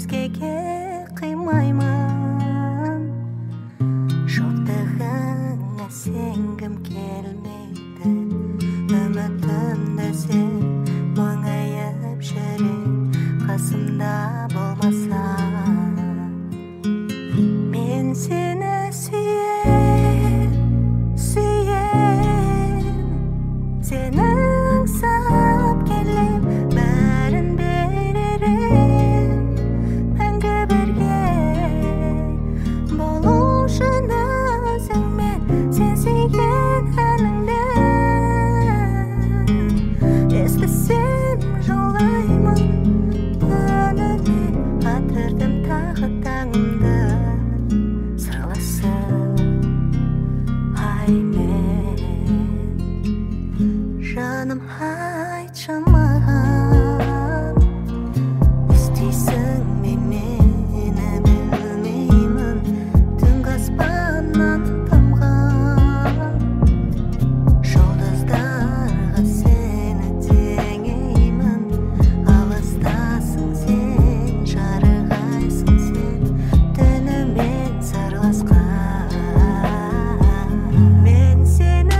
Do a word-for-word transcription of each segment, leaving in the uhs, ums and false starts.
өзгеге қимаймын. Жоқтығыңа сенгім келмейді, үмітімді сен мұңайып жүрем, қасымда болмасаң. Мен сені сүйем, сүйем, сені аңсап келем, бәрін беререм, мәңгі бірге болу үшін өзіңмен, сен сүйген әніңді естісем жылаймын. Түнімен атырдым тағы таңымды, сырласып аймен. Жаным, айтшы маған, іздейсің бе мені, білмеймін. Түнгі аспаннан тамған жұлдыздарға сені теңеймін. Алыстасың сен, жарығайсың сен, түнімен сырласқан. Мен сені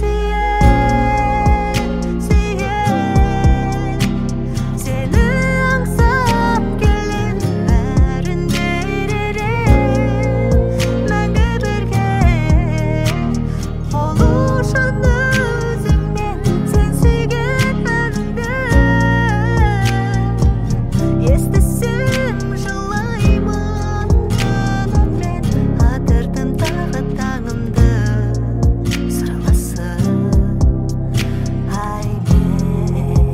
сүйем, сүйем, сені аңсап келем, бәрін беререм, мәңгі бірге болу үшін өзіңмен, сен сүйген әніңді естісем жылаймын. Түнімен атырдым тағы таңымды, сырласып аймен.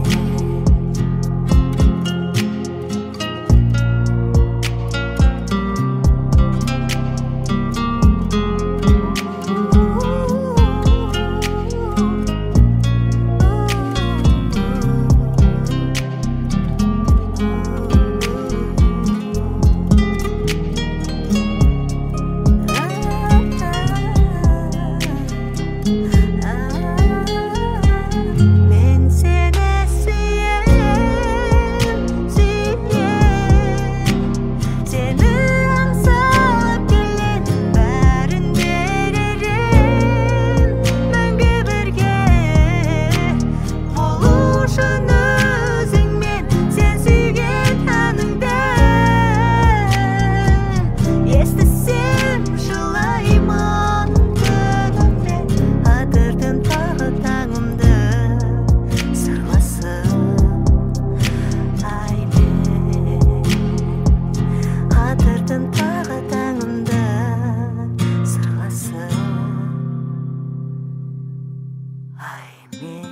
Мен сені сүйем, сүйем, сені аңсап келем, бәрін беререм, мәңгі бірге болу үшін өзіңмен, сен сүйген әніңді естісем жылаймын. Түнімен атырдым тағы таңымды, сырласып аймен. Атырдым тағы таңымды, сырласып аймен.